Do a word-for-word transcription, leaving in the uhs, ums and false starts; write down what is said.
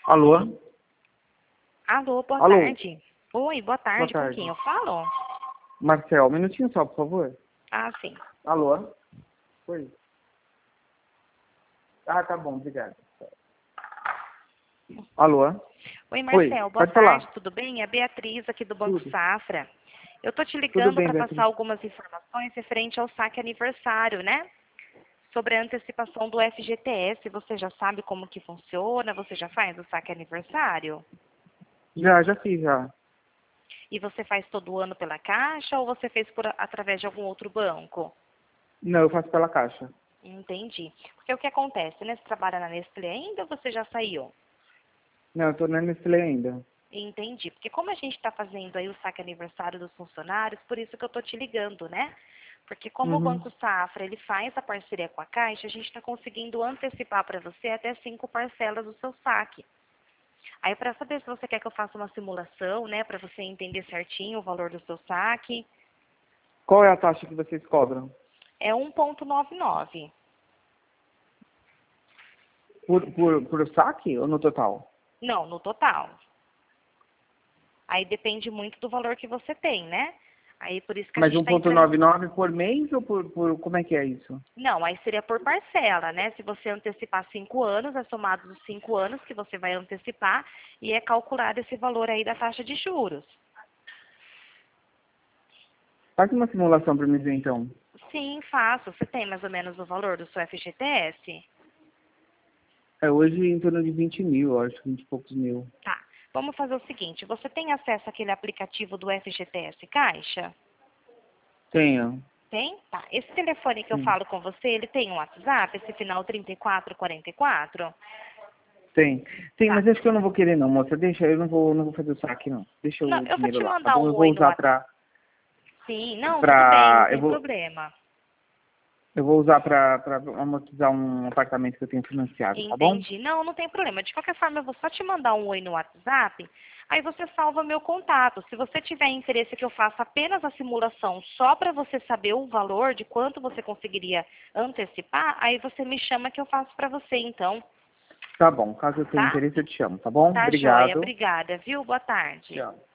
Alô? Alô, boa Alô? tarde. Oi, boa tarde. Boa tarde. Com quem eu falo? Marcel, um minutinho só, por favor. Ah, sim. Alô? Oi. Ah, tá bom, obrigado. Alô? Oi, Marcel. Oi, Boa pode tarde. falar. Tudo bem? É a Beatriz aqui do Banco Tudo. Safra. Eu tô te Tudo ligando bem, para passar Beatriz. algumas informações referente ao saque aniversário, né? Sobre a antecipação do F G T S. Você já sabe como que funciona? Você já faz o saque aniversário? Já, já fiz, já. E você faz todo ano pela Caixa ou você fez por, através de algum outro banco? Não, eu faço pela Caixa. Entendi. Porque o que acontece, né? Você trabalha na Nestlé ainda ou você já saiu? Não, eu tô na Nestlé ainda. Entendi. Porque como a gente está fazendo aí o saque aniversário dos funcionários, por isso que eu estou te ligando, né? Porque como o Uhum. Banco Safra ele faz a parceria com a Caixa, a gente está conseguindo antecipar para você até cinco parcelas do seu saque. Aí para saber se você quer que eu faça uma simulação, né, para você entender certinho o valor do seu saque, Qual é a taxa que vocês cobram? é um vírgula noventa e nove. Por, por, por saque ou no total? Não, no total. Aí depende muito do valor que você tem, né? Aí por isso que a Mas gente um está vírgula entrando. noventa e nove por mês ou por, por... Como é que é isso? Não, aí seria por parcela, né? Se você antecipar cinco anos, é somado os cinco anos que você vai antecipar e é calculado esse valor aí da taxa de juros. Faz uma simulação para mim ver, então. Sim, faço. Você tem mais ou menos o valor do seu F G T S? É hoje em torno de vinte mil, eu acho, vinte e poucos mil. Tá. Vamos fazer o seguinte, você tem acesso àquele aplicativo do F G T S Caixa? Tenho. Tem? Tá. Esse telefone que eu Sim. falo com você, ele tem um WhatsApp, esse final trinta e quatro quarenta e quatro? Tem. Tem, Tá. mas acho que eu não vou querer não, moça. Deixa, eu não vou, não vou fazer o saque, não. Deixa Não, o eu vou dinheiro te lá, tá mandar bom? um Eu vou oi no usar WhatsApp. pra, Sim, não, tudo bem, não pra, eu tem vou, problema. eu vou usar pra, pra amortizar um apartamento que eu tenho financiado, tá bom? Entendi. Não, não tem problema. De qualquer forma, eu vou só te mandar um oi no WhatsApp, aí você salva meu contato. Se você tiver interesse que eu faça apenas a simulação só para você saber o valor de quanto você conseguiria antecipar, aí você me chama que eu faço para você, então. Tá bom. Caso eu tenha Tá? interesse, eu te chamo, tá bom? Tá joia. Obrigado. Obrigada, viu? Boa tarde. Tchau.